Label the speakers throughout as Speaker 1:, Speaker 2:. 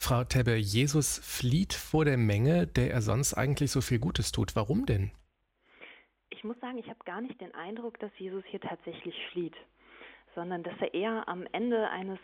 Speaker 1: Frau Tebbe, Jesus flieht vor der Menge, der er sonst eigentlich so viel Gutes tut. Warum denn?
Speaker 2: Ich muss sagen, ich habe gar nicht den Eindruck, dass Jesus hier tatsächlich flieht, sondern dass er eher am Ende eines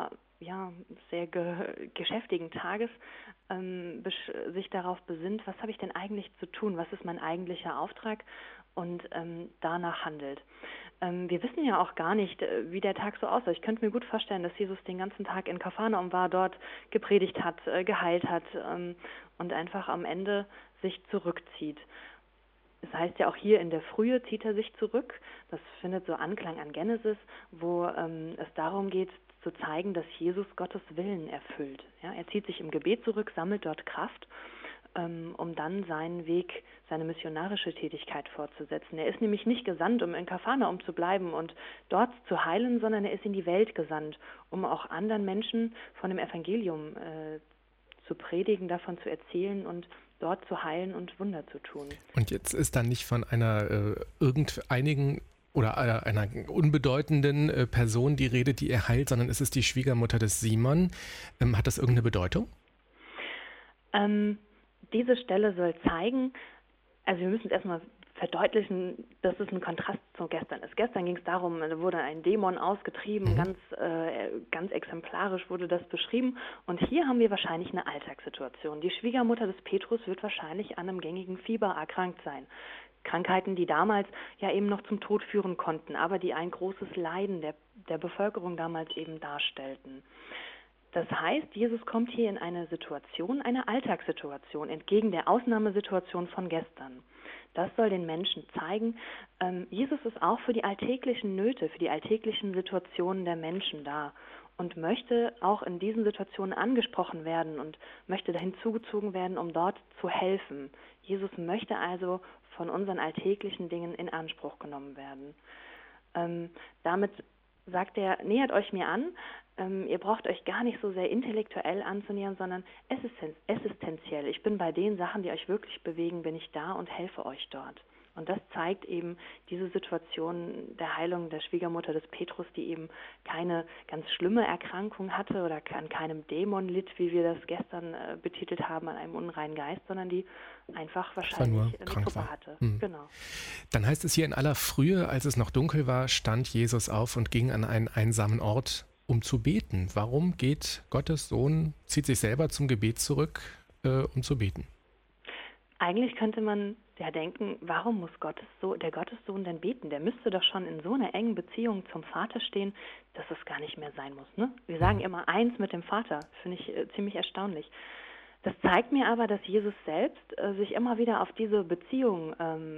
Speaker 2: sehr geschäftigen Tages sich darauf besinnt, was habe ich denn eigentlich zu tun, was ist mein eigentlicher Auftrag und danach handelt. Wir wissen ja auch gar nicht, wie der Tag so aussah. Ich könnte mir gut vorstellen, dass Jesus den ganzen Tag in Kapharnaum war, dort gepredigt hat, geheilt hat und einfach am Ende sich zurückzieht. Es heißt ja auch hier in der Frühe zieht er sich zurück. Das findet so Anklang an Genesis, wo es darum geht, zu zeigen, dass Jesus Gottes Willen erfüllt. Ja, er zieht sich im Gebet zurück, sammelt dort Kraft, um dann seinen Weg, seine missionarische Tätigkeit fortzusetzen. Er ist nämlich nicht gesandt, um in Kapharnaum zu bleiben und dort zu heilen, sondern er ist in die Welt gesandt, um auch anderen Menschen von dem Evangelium zu predigen, davon zu erzählen und dort zu heilen und Wunder zu tun.
Speaker 1: Und jetzt ist dann nicht von einer irgendeinigen oder einer unbedeutenden Person die Rede, die er heilt, sondern es ist die Schwiegermutter des Simon. Hat das irgendeine Bedeutung?
Speaker 2: Diese Stelle soll zeigen, also wir müssen es erstmal verdeutlichen, dass es ein Kontrast zu gestern ist. Gestern ging es darum, da wurde ein Dämon ausgetrieben, ganz exemplarisch wurde das beschrieben. Und hier haben wir wahrscheinlich eine Alltagssituation. Die Schwiegermutter des Petrus wird wahrscheinlich an einem gängigen Fieber erkrankt sein. Krankheiten, die damals ja eben noch zum Tod führen konnten, aber die ein großes Leiden der Bevölkerung damals eben darstellten. Das heißt, Jesus kommt hier in eine Situation, eine Alltagssituation, entgegen der Ausnahmesituation von gestern. Das soll den Menschen zeigen, Jesus ist auch für die alltäglichen Nöte, für die alltäglichen Situationen der Menschen da und möchte auch in diesen Situationen angesprochen werden und möchte dahin zugezogen werden, um dort zu helfen. Jesus möchte also von unseren alltäglichen Dingen in Anspruch genommen werden. Damit sagt er, nähert euch mir an, ihr braucht euch gar nicht so sehr intellektuell anzunähern, sondern existenziell. Ich bin bei den Sachen, die euch wirklich bewegen, bin ich da und helfe euch dort. Und das zeigt eben diese Situation der Heilung der Schwiegermutter des Petrus, die eben keine ganz schlimme Erkrankung hatte oder an keinem Dämon litt, wie wir das gestern betitelt haben, an einem unreinen Geist, sondern die einfach wahrscheinlich eine Grippe hatte. Genau.
Speaker 1: Dann heißt es hier in aller Frühe, als es noch dunkel war, stand Jesus auf und ging an einen einsamen Ort, um zu beten. Warum geht Gottes Sohn, zieht sich selber zum Gebet zurück, um zu beten?
Speaker 2: Eigentlich könnte man ja denken, warum muss der Gottessohn denn beten? Der müsste doch schon in so einer engen Beziehung zum Vater stehen, dass es gar nicht mehr sein muss. Ne? Wir sagen immer eins mit dem Vater, finde ich ziemlich erstaunlich. Das zeigt mir aber, dass Jesus selbst sich immer wieder auf diese Beziehung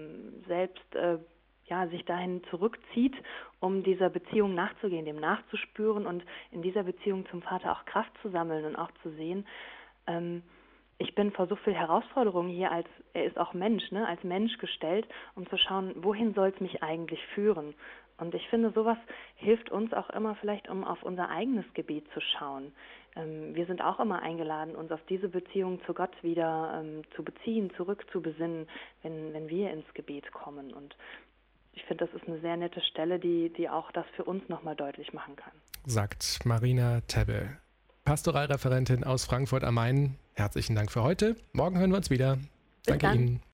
Speaker 2: sich dahin zurückzieht, um dieser Beziehung nachzugehen, dem nachzuspüren und in dieser Beziehung zum Vater auch Kraft zu sammeln und auch zu sehen, ich bin vor so viel Herausforderungen hier, er ist auch Mensch, ne, als Mensch gestellt, um zu schauen, wohin soll es mich eigentlich führen? Und ich finde, sowas hilft uns auch immer vielleicht, um auf unser eigenes Gebet zu schauen. Wir sind auch immer eingeladen, uns auf diese Beziehung zu Gott wieder zu beziehen, zurückzubesinnen, wenn wir ins Gebet kommen. Und ich finde, das ist eine sehr nette Stelle, die auch das für uns nochmal deutlich machen kann.
Speaker 1: Sagt Marina Tebbe, Pastoralreferentin aus Frankfurt am Main. Herzlichen Dank für heute. Morgen hören wir uns wieder. Danke Ihnen.